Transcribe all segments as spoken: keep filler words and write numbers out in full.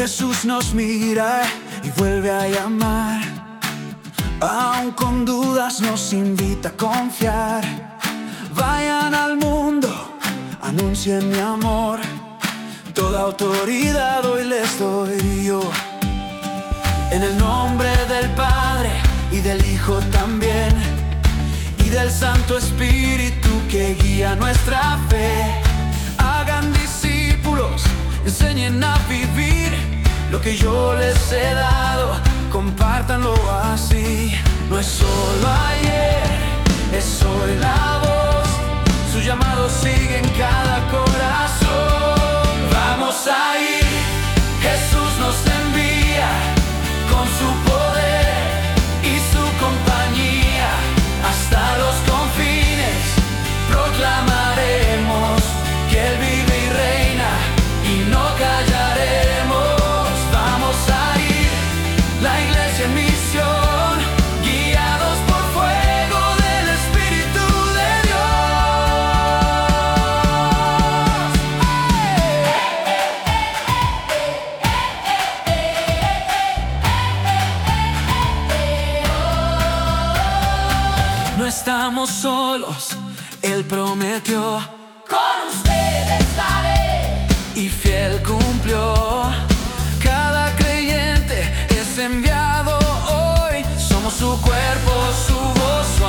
Jesús nos mira y vuelve a llamar. Aún con dudas nos invita a confiar. Vayan al mundo, anuncien mi amor. Toda autoridad hoy les doy yo. En el nombre del Padre y del Hijo también, y del Santo Espíritu que guía nuestra fe. Hagan discípulos, enseñen a vivir lo que yo les he dado, compártanlo así. No es solo ayer, es hoy la voz. Su llamado sigue en cada corazón. Vamos a ir, Jesús nos envía con su poder y su compañía hasta los confines. Proclamaremos que Él vive y reina y no callaremos. Vamos a ir, la iglesia en misión, guiados por fuego del Espíritu de Dios. No estamos solos, Él prometió: con ustedes estaré, y fiel cumplió. Cada creyente es enviado hoy. Somos su cuerpo, su voz, su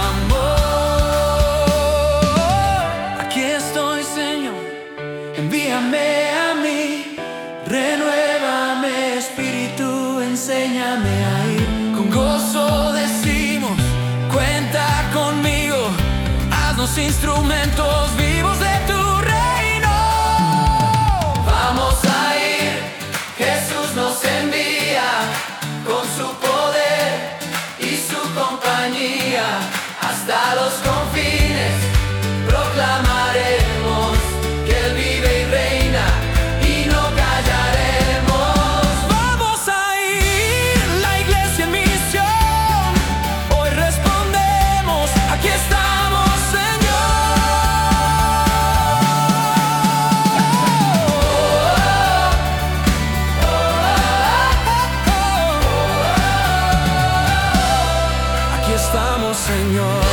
amor. Aquí estoy, Señor, envíame a mí. Renuévame, Espíritu, enséñame a ir. Con gozo decimos: cuenta conmigo. Haznos instrumentos vivos de tu reino. Vamos a ir, Jesús nos envía con su poder y su compañía hasta los confines. Proclamaremos que Él vive y reina y no callaremos. Vamos a ir, la iglesia en misión. Hoy respondemos: aquí estamos, Señor. Aquí estamos, Señor.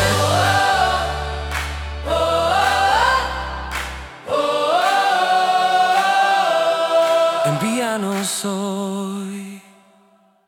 Envíanos hoy.